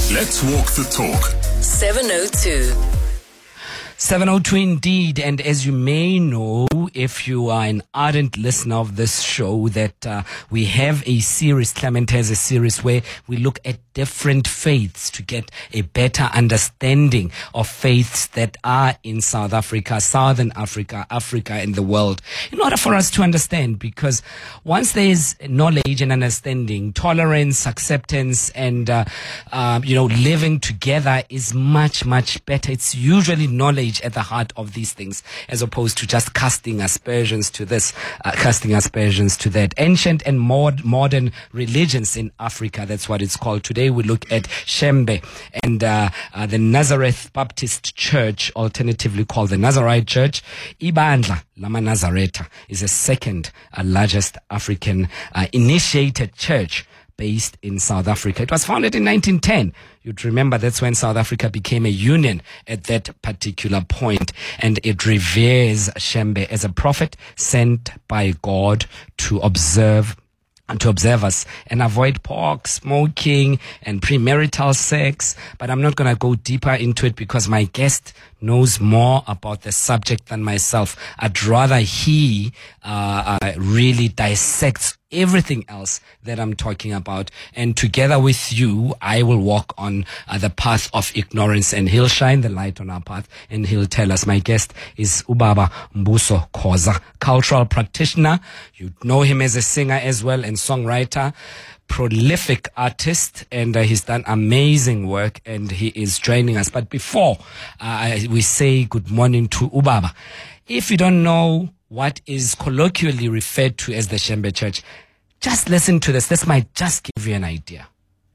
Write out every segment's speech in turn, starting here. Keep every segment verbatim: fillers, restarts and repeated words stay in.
Let's walk the talk. seven oh two. seven oh two indeed, and as you may know, if you are an ardent listener of this show, that uh, we have a series, Clement has a series where we look at different faiths to get a better understanding of faiths that are in South Africa, Southern Africa, Africa, and the world, in order for us to understand, because once there is knowledge and understanding, tolerance, acceptance, and uh, uh, you know, living together is much, much better. It's usually knowledge at the heart of these things, as opposed to just casting aspersions to this, uh, casting aspersions to that. Ancient and mod- modern religions in Africa, that's what it's called. Today we look at Shembe and uh, uh, the Nazareth Baptist Church, alternatively called the Nazarite Church. Ibandla Lama Nazareta is the second uh, largest African uh, initiated church based in South Africa. It was founded in nineteen ten. You'd remember that's when South Africa became a union at that particular point, and it reveres Shembe as a prophet sent by God to observe and to observe us and avoid pork, smoking, and premarital sex. But I'm not going to go deeper into it because my guest knows more about the subject than myself. I'd rather he uh, uh, really dissects everything else that I'm talking about. And together with you, I will walk on uh, the path of ignorance, and he'll shine the light on our path, and he'll tell us. My guest is Ubaba Mbuso Khoza, cultural practitioner. You know him as a singer as well and songwriter, prolific artist, and uh, he's done amazing work, and he is joining us. But before uh, we say good morning to Ubaba, if you don't know what is colloquially referred to as the Shembe Church, just listen to this. This might just give you an idea.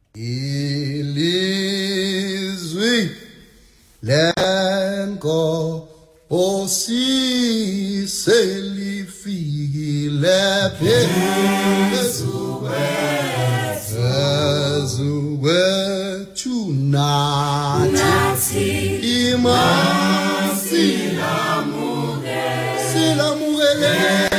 Ilizwi lenko osi selifikile phezuwe phezuwe tunathi imasi lamuke silamukele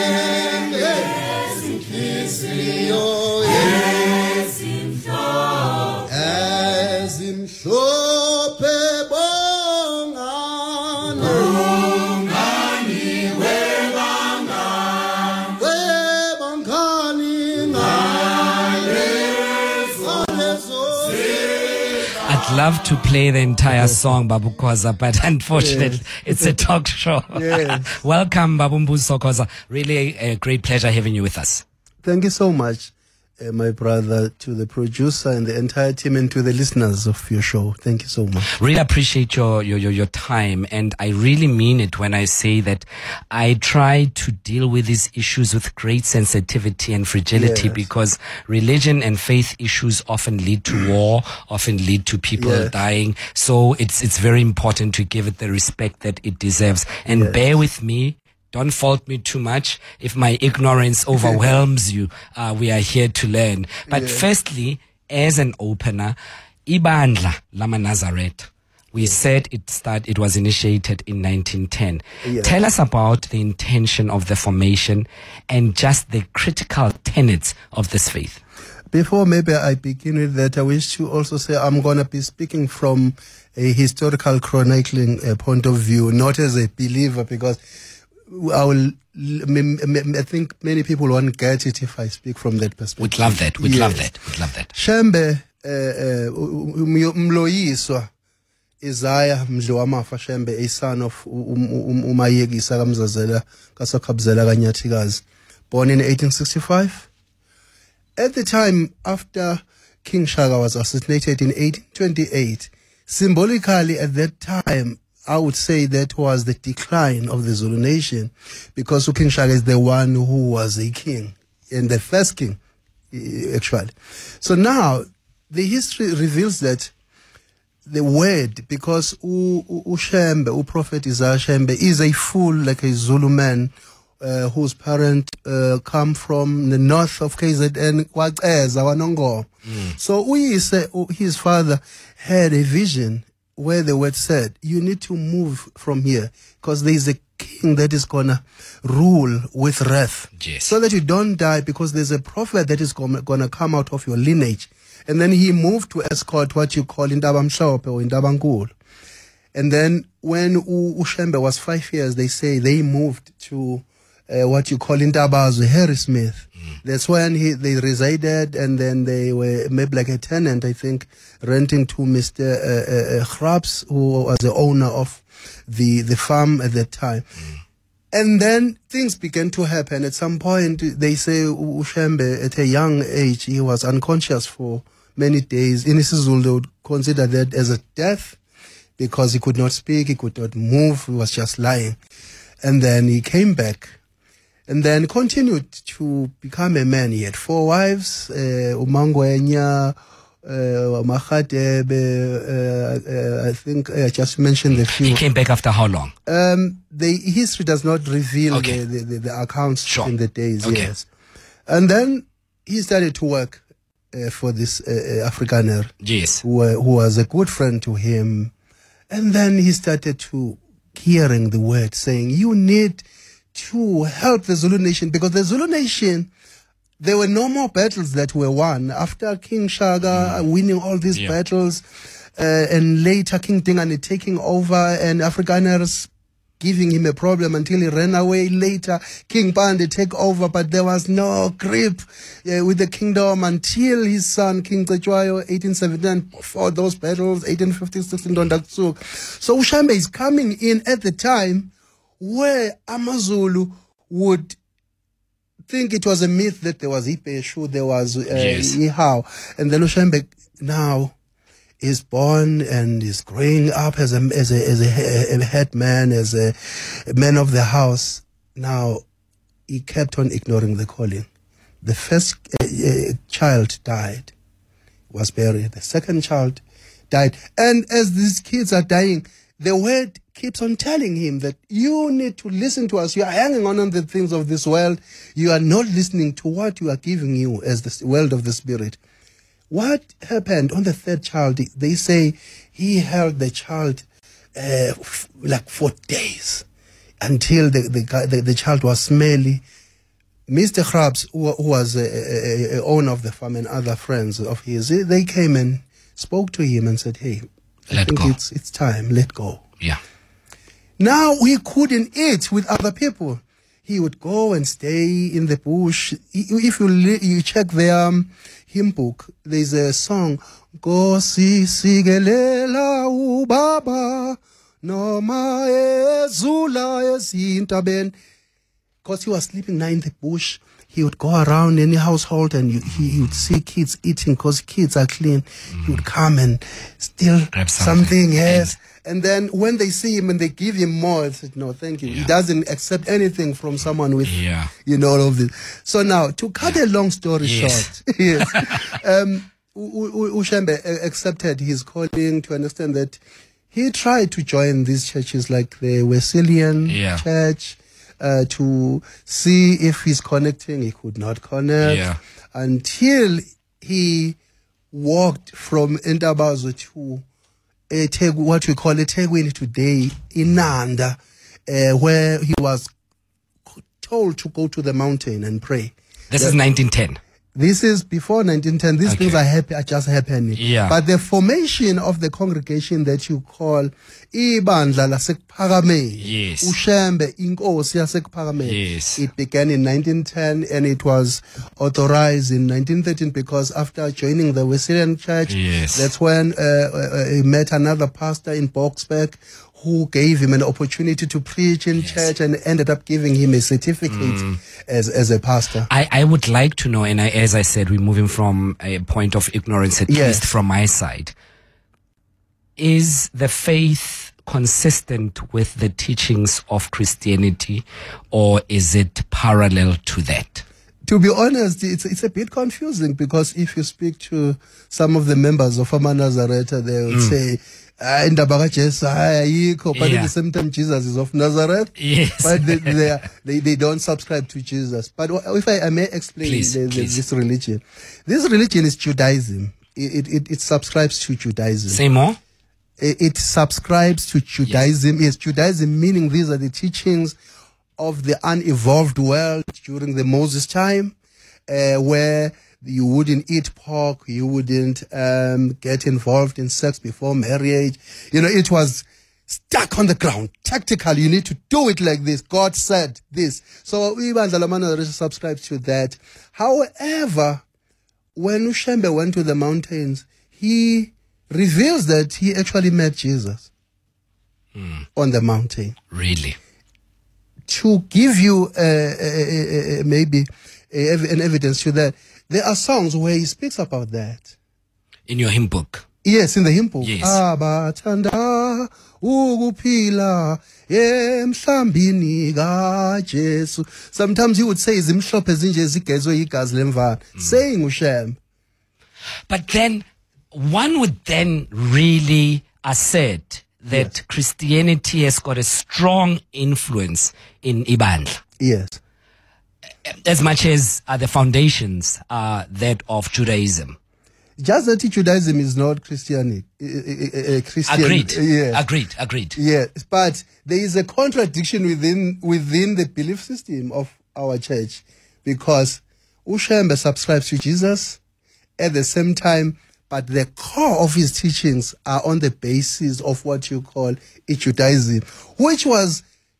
I'd love to play the entire song, Babu Khoza, but unfortunately, yes. It's a talk show. Yes. Welcome, Babu Mbuso Khoza. Really a great pleasure having you with us. Thank you so much, uh, my brother, to the producer and the entire team, and to the listeners of your show. Thank you so much. Really appreciate your, your, your, your time. And I really mean it when I say that I try to deal with these issues with great sensitivity and fragility, yes. because religion and faith issues often lead to war, often lead to people yes. dying. So it's, it's very important to give it the respect that it deserves. And yes. bear with me. Don't fault me too much if my ignorance overwhelms you. Uh, we are here to learn. But yeah. firstly, as an opener, Ibandla Lama Nazareth. We yeah. said it start. It was initiated in nineteen ten. Yeah. Tell us about the intention of the formation and just the critical tenets of this faith. Before maybe I begin with that, I wish to also say I'm going to be speaking from a historical chronicling uh, point of view, not as a believer, because I will. I think many people won't get it if I speak from that perspective. We'd love that. We'd yes. love that. We'd love that. Shembe Mloyiswa Isaiah Mdlwamafa Shembe, a son of Umayegisa Kamzazela Kasakabzela Kanyathikazi, born in eighteen sixty-five. At the time after King Shaka was assassinated in eighteen twenty-eight, symbolically at that time, I would say that was the decline of the Zulu nation, because King Shaka is the one who was a king, and the first king, actually. So now, the history reveals that the word, because Ushembe, U Prophet Isaiah Shembe, is a fool, like a Zulu man, uh, whose parents uh, come from the north of K Z N, mm. So we say his father had a vision where the word said, you need to move from here because there is a king that is going to rule with wrath. Yes. So that you don't die, because there's a prophet that is going to come out of your lineage And then he moved to escort what you call Indaba Mhlophe or Indaba Nkulu. And then when U- Ushembe was five years, they say they moved to uh, what you call Indabazo, Harrismith. Mm. That's when he they resided, and then they were maybe like a tenant, I think, renting to Mister Uh, uh, Krabs, who was the owner of the, the farm at that time. Mm. And then things began to happen. At some point, they say Ushembe, at a young age, he was unconscious for many days. In isiZulu, they would consider that as a death, because he could not speak, he could not move, he was just lying. And then he came back and then continued to become a man. He had four wives, uh, Umangwenya, uh, Mahadebe, uh, uh, I think I just mentioned the few. He came back after how long? Um, the history does not reveal Okay. the, the, the accounts Sure. in the days, Okay. yes. And then he started to work uh, for this uh, uh, Afrikaner, Yes. who, uh, who was a good friend to him. And then he started to hearing the word saying, you need to help the Zulu nation, because the Zulu nation, there were no more battles that were won. After King Shaka mm. winning all these Yeah. battles, uh, and later King Dingane taking over and Afrikaners giving him a problem until he ran away. Later, King Pande take over, but there was no grip uh, with the kingdom until his son, King Cetshwayo, eighteen seventy-nine, fought those battles, eighteen fifty-six in Ndondakusuk. So Ushembe is coming in at the time where AmaZulu would think it was a myth that there was Ipeshu, there was uh, Yes. Ihao. And then Ushembe now is born and is growing up as a as a as a, a head man, as a, a man of the house. Now he kept on ignoring the calling. The first uh, uh, child died, was buried. The second child died, and as these kids are dying, the word keeps on telling him that you need to listen to us. You are hanging on on the things of this world. You are not listening to what we are giving you as the world of the spirit. What happened on the third child? They say he held the child uh, f- like for days until the, the, guy- the, the child was smelly. Mister Krabs, who, who was a, a, a owner of the farm, and other friends of his, they came and spoke to him and said, hey, I Let think go. it's it's time, let go. Yeah. Now he couldn't eat with other people. He would go and stay in the bush. I- If you li- you check the um, hymn book, there's a song, Nkosi sigelela ubaba noma ezula ezintabeni. Because he was sleeping now in the bush, he would go around any household and you, he, he would see kids eating, because kids are clean. Mm. He would come and steal Grab something, something. yes. And then when they see him and they give him more, he said, no, thank you. Yeah. He doesn't accept anything from someone with, Yeah. you know, all of this. So now, to cut a long story Yes. short, yes, um, U- U- Ushembe uh, accepted his calling to understand that he tried to join these churches like the Wesleyan Yeah. Church, uh, to see if he's connecting. He could not connect Yeah. until he walked from Indabazo to uh, Tegu, what we call eThekwini today, in Nanda, uh, where he was told to go to the mountain and pray. This That- is nineteen ten. This is before nineteen ten. These Okay. things are, happy, are just happening. Yeah. But the formation of the congregation that you call Ibandla laseKuphakameni, Yes. Ushembe Inkosi yaseKuphakameni, Yes. it began in nineteen ten and it was authorized in nineteen thirteen, because after joining the Wesleyan Church, Yes. that's when uh, uh, he met another pastor in Boksburg who gave him an opportunity to preach in Yes. church and ended up giving him a certificate Mm. as, as a pastor. I, I would like to know, and I, as I said, we're moving from a point of ignorance, at Yes. least from my side. Is the faith consistent with the teachings of Christianity, or is it parallel to that? To be honest, it's it's a bit confusing, because if you speak to some of the members of Ama Nazareth, they will say, "Ah, indaba kaJesu ayikho," but Yeah. at the same time, Jesus is of Nazareth. Yes. But they, they, are- they they don't subscribe to Jesus. But wh- if I, I may explain Please, the, the, please. this religion, this religion is Judaism. It it, it subscribes to Judaism. Say more? It, it subscribes to Judaism. Yes, Judaism meaning these are the teachings of the unevolved world during the Moses time, uh, where You wouldn't eat pork. You wouldn't um, get involved in sex before marriage. You know, it was stuck on the ground. Tactical, you need to do it like this. God said this. So Ibandla Lamanazareta subscribes to that. However, when Ushembe went to the mountains, he reveals that he actually met Jesus mm. on the mountain. Really? To give you uh, uh, uh, maybe uh, an evidence to that, there are songs where he speaks about that. In your hymn book? Yes, in the hymn book. Yes. Abathanda ukuphila emhlambini kaJesu. Sometimes he would say zimhlophe zinje zigezwe igazi lemvana, saying Ushem. But then one would then really assert that yes. Christianity has got a strong influence in Ibandla. Yes. As much as uh, the foundations are that of Judaism. Just that Judaism is not Christianity. Uh, uh, Christian, agreed. Uh, yes. Agreed. Agreed. Yes, but there is a contradiction within within the belief system of our church, because Ushembe subscribes to Jesus at the same time, but the core of his teachings are on the basis of what you call Judaism, which was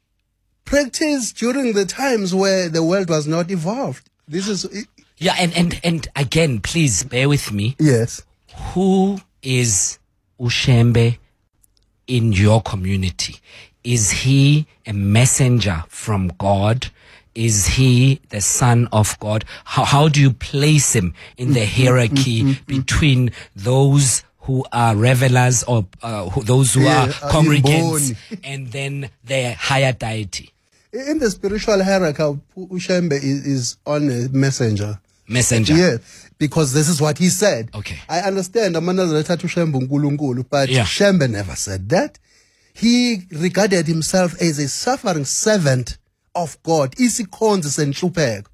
practiced during the times where the world was not evolved. This is. Yeah, and, and, and again, please bear with me. Yes. Who is Ushembe in your community? Is he a messenger from God? Is he the son of God? How, how do you place him in the hierarchy between those who are revelers or uh, who, those who yeah, are congregants and then their higher deity? In the spiritual hierarchy, Ushembe is, is on a messenger. Messenger. Yeah, because this is what he said. Okay. I understand Amanazareta to Shembe Nkulunkulu, but yeah. Shembe never said that. He regarded himself as a suffering servant of God. Isikhonzi senhlupeko.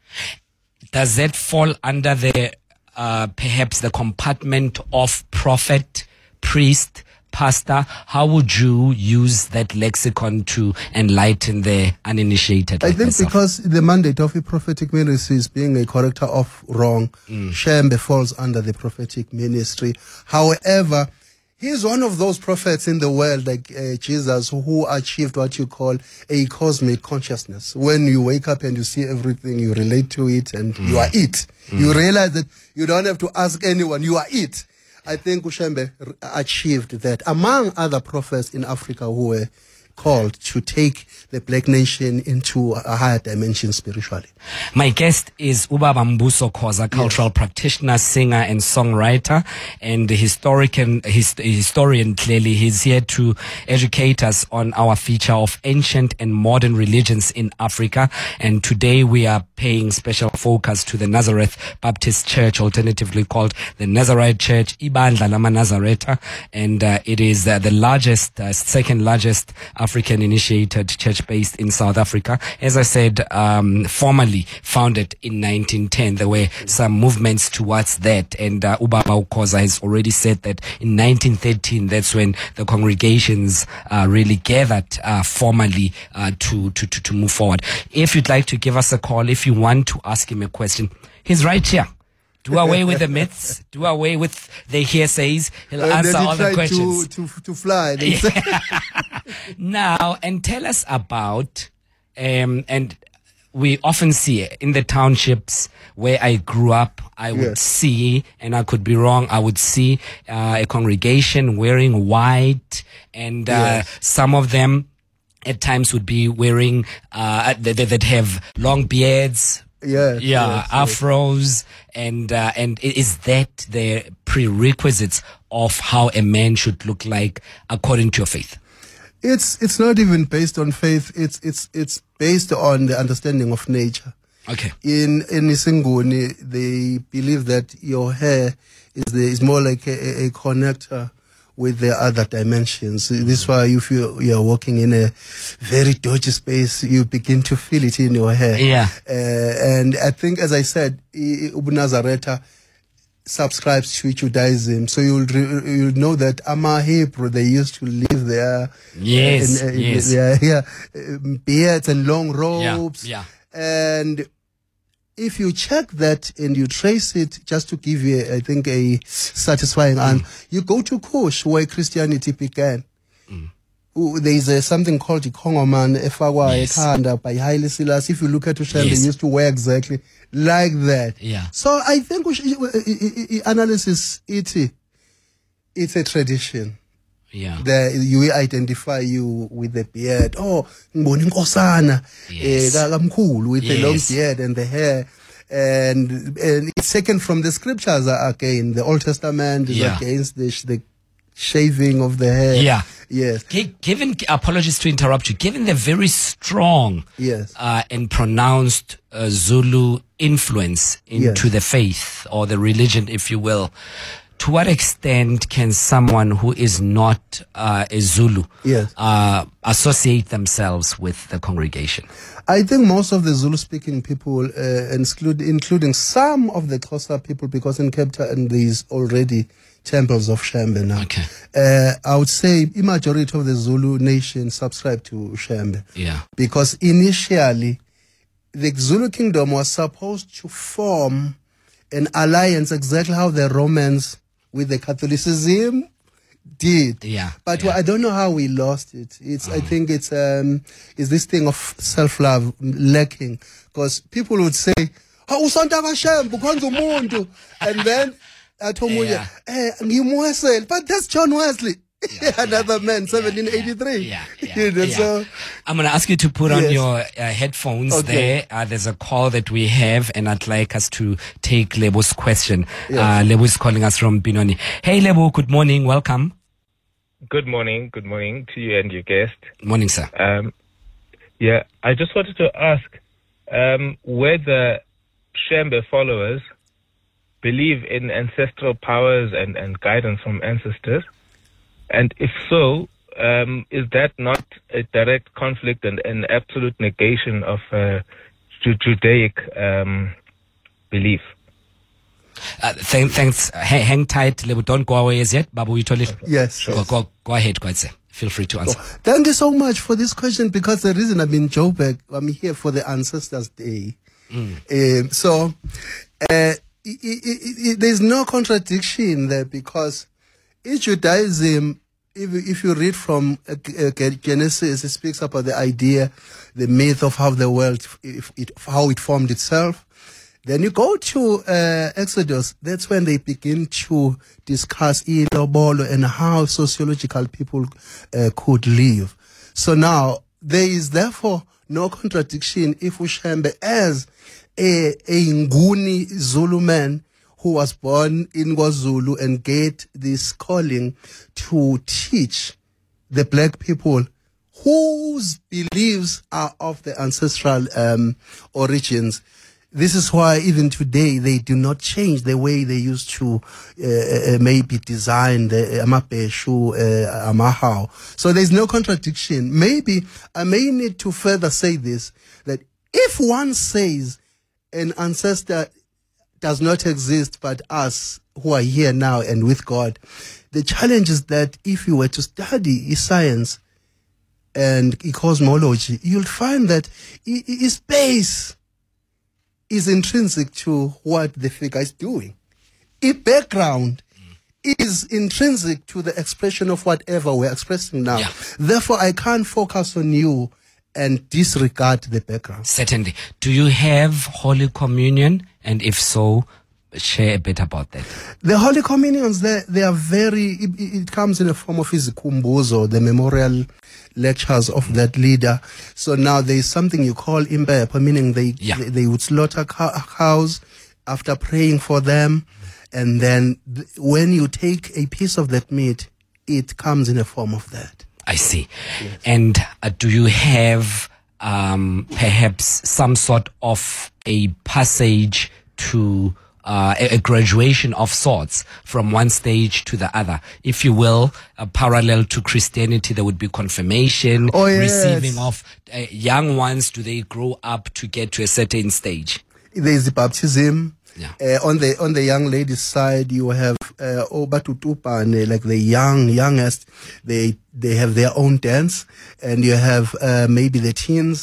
Does that fall under the uh, perhaps the compartment of prophet, priest, pastor? How would you use that lexicon to enlighten the uninitiated? I like think myself? Because the mandate of a prophetic ministry is being a corrector of wrong. Mm. Shembe falls under the prophetic ministry. However, he's one of those prophets in the world, like uh, Jesus, who achieved what you call a cosmic consciousness. When you wake up and you see everything, you relate to it, and mm. you are it. Mm. You realize that you don't have to ask anyone, you are it. I think Ushembe achieved that, among other prophets in Africa who were called to take the black nation into a higher dimension spiritually. My guest is Ubaba Mbuso Khoza, cultural yes. practitioner, singer and songwriter, and historian, hist- historian clearly. He's here to educate us on our feature of ancient and modern religions in Africa. And today we are paying special focus to the Nazareth Baptist Church, alternatively called the Nazarite Church, Ibandla Lamanazareta. And uh, it is uh, the largest, uh, second largest African initiated church based in South Africa. As I said, um, formally founded in nineteen ten. There were some movements towards that, and uh, Ubaba Khoza has already said that in nineteen thirteen, that's when the congregations uh, really gathered uh, formally uh, to, to, to, to move forward. If you'd like to give us a call, if you want to ask him a question, he's right here. Do away with the myths. Do away with the hearsays. He'll uh, answer all the questions. To, to, to fly. Now, and tell us about, um, and we often see in the townships where I grew up, I would yes. see, and I could be wrong, I would see uh, a congregation wearing white, and uh, yes. some of them at times would be wearing, uh, that, that have long beards. Yes, yeah, yes, afros, yes. and uh, and is that the prerequisites of how a man should look like according to your faith? It's it's not even based on faith. It's it's it's based on the understanding of nature. Okay. In in Isinguni, they believe that your hair is the is more like a, a connector with the other dimensions. Mm-hmm. This is why if you you are walking in a very dodgy space, you begin to feel it in your hair. Yeah. Uh, and I think, as I said, Ubanazareta subscribes to Judaism, so you'll re- you'll know that Ama Hebrew, they used to live there. Yes. Uh, in, uh, yes. Yeah. Yeah. Um, beards and long robes. Yeah. yeah. And if you check that and you trace it, just to give you, I think, a satisfying mm. answer, you go to Kush, where Christianity began. Mm. There is a, something called the Kongoman Efagwa Yes. Ekanda by Haile Selassie. If you look at Ushembe, Yes. they used to wear exactly like that. Yeah. So I think we should, uh, uh, uh, analysis, it, it's a tradition. Yeah. The, you identify you with the beard. Oh, ngibona inkosana, Yes. eh, kamkhulu with the long Yes. beard and the hair. And, and it's taken from the scriptures again. The Old Testament is Yeah. against the, sh- the shaving of the hair. Yeah. Yes. Gi- Given, apologies to interrupt you, given the very strong Yes. uh, and pronounced uh, Zulu influence into Yes. the faith or the religion, if you will, to what extent can someone who is not uh, a Zulu Yes. uh, associate themselves with the congregation? I think most of the Zulu-speaking people, uh, include, including some of the Xhosa people, because in Cape Town there is already temples of Shembe now. Okay. Uh, I would say the majority of the Zulu nation subscribe to Shembe. Yeah. Because initially, the Zulu kingdom was supposed to form an alliance exactly how the Romans with the Catholicism did. Yeah. But yeah. I don't know how we lost it. It's, I think it's, um, it's this thing of self-love lacking. Because people would say, "Hawu usonta kaShembe ukhonza umuntu," and then at home, Yeah. eh, ngimwesel, but that's John Wesley. Yeah, Another yeah, man, seventeen eighty-three. Yeah, yeah, You know, yeah. so, I'm going to ask you to put on Yes. your uh, headphones Okay. there. Uh, there's a call that we have, and I'd like us to take Lebo's question. Yes. Uh, Lebo is calling us from Binoni. Hey, Lebo, good morning. Welcome. Good morning. Good morning to you and your guest. Morning, sir. Um, yeah, I just wanted to ask um, whether Shembe followers believe in ancestral powers and, and guidance from ancestors. And if so, um, is that not a direct conflict and an absolute negation of uh, Ju- Judaic um, belief? Uh, th- thanks. H- hang tight, Lebo. Don't go away as yet. Babu, you told it. yes. Go, yes. go, go ahead, go ahead, sir. Feel free to answer. Thank you so much for this question, because the reason I'm in Joburg, I'm here for the Ancestors Day. Mm. Um, so, uh, I- I- I- there's no contradiction there, because in Judaism, if, if you read from uh, uh, Genesis, it speaks about the idea, the myth of how the world, if it, how it formed itself. Then you go to uh, Exodus, that's when they begin to discuss ilobolo and how sociological people uh, could live. So now, there is therefore no contradiction if Ushembe, as a, a Nguni Zulu man who was born in KwaZulu and get this calling to teach the black people whose beliefs are of the ancestral um, origins. This is why even today they do not change the way they used to uh, uh, maybe design the amabeshu, uh, amahau. So there's no contradiction. Maybe I may need to further say this, that if one says an ancestor does not exist but us who are here now and with God, the challenge is that if you were to study science and cosmology, you'll find that i- i- space is intrinsic to what the figure is doing. Its background is intrinsic to the expression of whatever we're expressing now. Yeah. Therefore, I can't focus on you and disregard the background. Certainly. Do you have Holy Communion? And if so, share a bit about that. The Holy Communions, they, they are very, it, it comes in the form of izikhumbuzo, the memorial lectures of that leader. So now there is something you call impepe, meaning they, Yeah. they, they would slaughter cow- cows after praying for them. And then th- when you take a piece of that meat, it comes in a form of that. I see. And uh, do you have um, perhaps some sort of a passage to uh, a, a graduation of sorts from one stage to the other? If you will, uh, parallel to Christianity, there would be confirmation, Oh, yes. receiving of uh, young ones. Do they grow up to get to a certain stage? There is the baptism. Yeah. Uh, on the on the young ladies' side, you have uh, Obatutupane, like the young youngest. They they have their own dance, and you have uh, maybe the teens.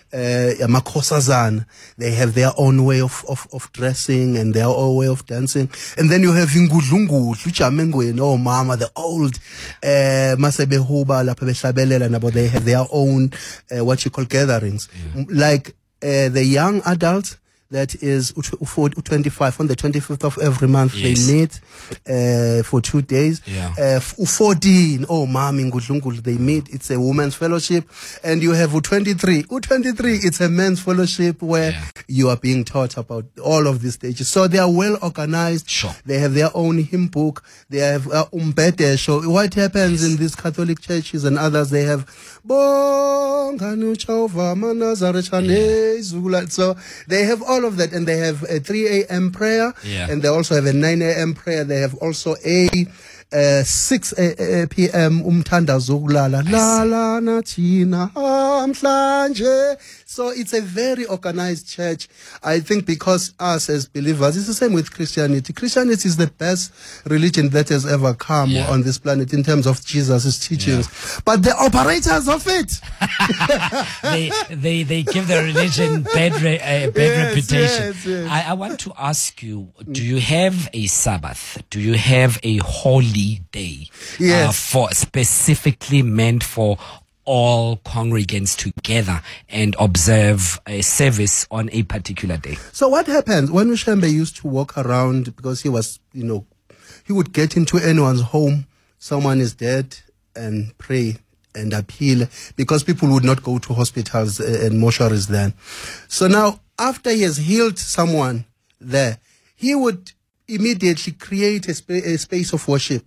uh, amakhosazana. They have their own way of, of, of dressing and their own way of dancing. And then you have ingudlungudlu, ujamengweni, oh mama, the old, uh, masebehuba, lapha behlabelela nabo, they have their own, uh, what you call gatherings. Yeah. Like, uh, the young adults, that is for twenty-five on the twenty-fifth of every month. Yes. They meet uh, for two days. Yeah. Uh, fourteen, oh mami ngudlungulu, they meet. It's a women's fellowship. And you have U twenty-three. U twenty-three, it's a men's fellowship where yeah. you are being taught about all of these stages. So they are well organized. Sure. They have their own hymn book. They have uh, umbete show. What happens yes. in these Catholic churches and others, they have Bonganu Chova Manazarechane. So they have all of that, and they have a three a.m. prayer, yeah. and they also have a nine a.m. prayer. They have also a uh, six p.m. umthandazo wokulala la la nathina amhlanje. So it's a very organized church. I think because us as believers, it's the same with Christianity. Christianity is the best religion that has ever come yeah. on this planet in terms of Jesus' teachings. Yeah. But the operators of it, they, they they give the religion bad re, uh, bad yes, reputation. Yes, yes. I, I want to ask you: do you have a Sabbath? Do you have a holy day? Yes. Uh, for specifically meant for all congregants together and observe a service on a particular day. So what happens when Ushembe used to walk around, because he was, you know, he would get into anyone's home, someone is dead, and pray and appeal, because people would not go to hospitals and mortuaries then. So now, after he has healed someone there, he would immediately create a, sp- a space of worship.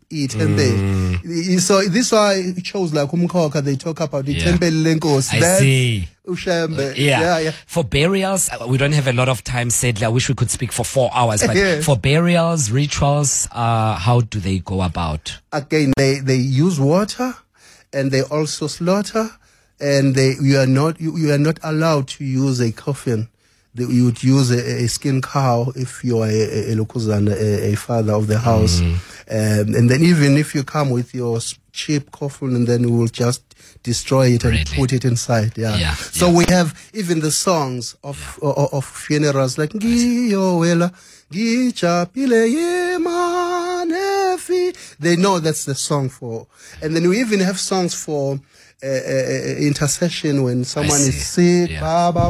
Mm. So this is why it shows like Umkoka, they talk about the temple lenkos. I That's see. Ushembe. Yeah. yeah, yeah. For burials, we don't have a lot of time, sadly. I wish we could speak for four hours. But yes. for burials, rituals, uh, how do they go about? Again, they, they use water, and they also slaughter, and they you are not you, you are not allowed to use a coffin. You would use a, a skin cow if you are a, a, a, a father of the house. Mm. Um, and then even if you come with your cheap coffin, and then we will just destroy it and really? put it inside. Yeah. yeah so yeah. we have even the songs of yeah. of, of funerals like Ngiyowela, Ngijabule Yemanefi. They know that's the song for. And then we even have songs for Uh, uh, intercession when someone is sick. Yeah. Baba,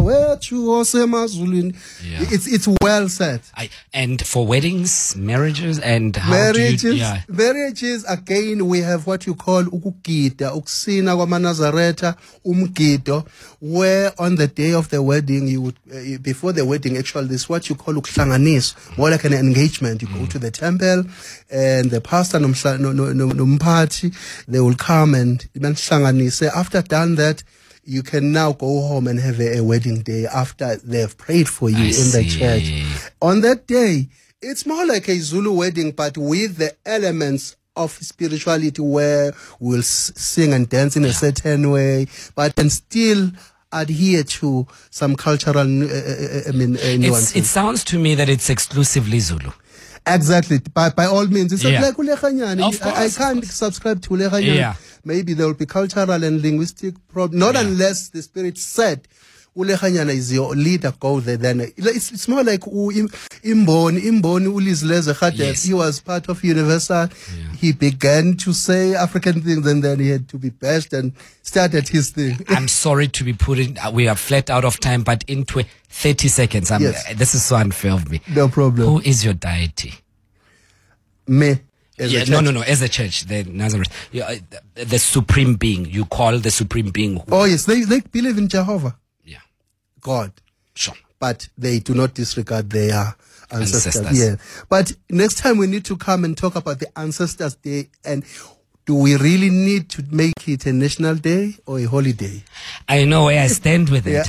yeah. It's it's well said. I, and for weddings, marriages, and how marriages, do you, yeah. marriages again, we have what you call ukugida, ukusina kwamanazareta, umgido, where on the day of the wedding, you would uh, before the wedding, actually, this is what you call ukuhlanganisa, more like an engagement. You mm. go to the temple, and the pastor nomphathi, they will come and hlanganisa. After done that, you can now go home and have a, a wedding day after they have prayed for you I in see. the church. On that day, it's more like a Zulu wedding, but with the elements of spirituality, where we'll s- sing and dance in yeah. a certain way, but can still adhere to some cultural uh, I mean, uh, nuances. It sounds to me that it's exclusively Zulu. Exactly. By by all means. It's yeah. like Ulechanyani. Of course, I, I can't subscribe to Ulechanyani. Yeah. Maybe there will be cultural and linguistic problems. Not yeah. unless the Spirit said Ulechanyana is your leader, go there. Then it's, it's more like Imboni, Imboni Ulizleze Khades. He was part of Universal. Yeah. He began to say African things, and then he had to be bashed and started his thing. I'm sorry to be putting, we are flat out of time, but into thirty seconds. I'm, yes. This is so unfair of me. No problem. Who is your deity? Me. Yeah, no, no, no. As a church, the Nazareth, yeah, the, the supreme being. You call the supreme being. Who? Oh yes, they they believe in Jehovah. Yeah, God. Sure. But they do not disregard their ancestors. ancestors. Yeah. But next time we need to come and talk about the Ancestors Day, and do we really need to make it a national day or a holiday? I know where I stand with it.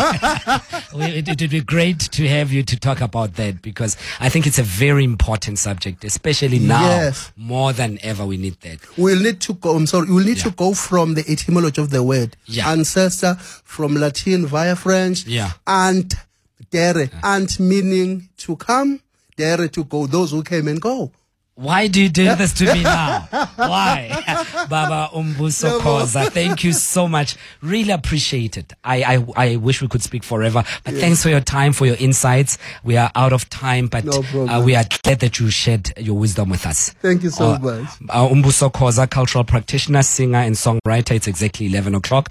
it. It would be great to have you to talk about that, because I think it's a very important subject, especially now. Yes. More than ever, we need that. We'll need to go, I'm sorry, we'll need yeah. to go from the etymology of the word. Yeah. Ancestor, from Latin via French. Yeah. And dere, yeah. and meaning to come, dere to go, those who came and go. Why do you do this to me now? Why? Baba Umbuso Khoza, thank you so much. Really appreciate it. I, I, I wish we could speak forever, but yeah. Thanks for your time, for your insights. We are out of time, but no uh, we are glad that you shared your wisdom with us. Thank you so uh, much. Uh, Umbuso Khoza, cultural practitioner, singer, and songwriter. It's exactly eleven o'clock.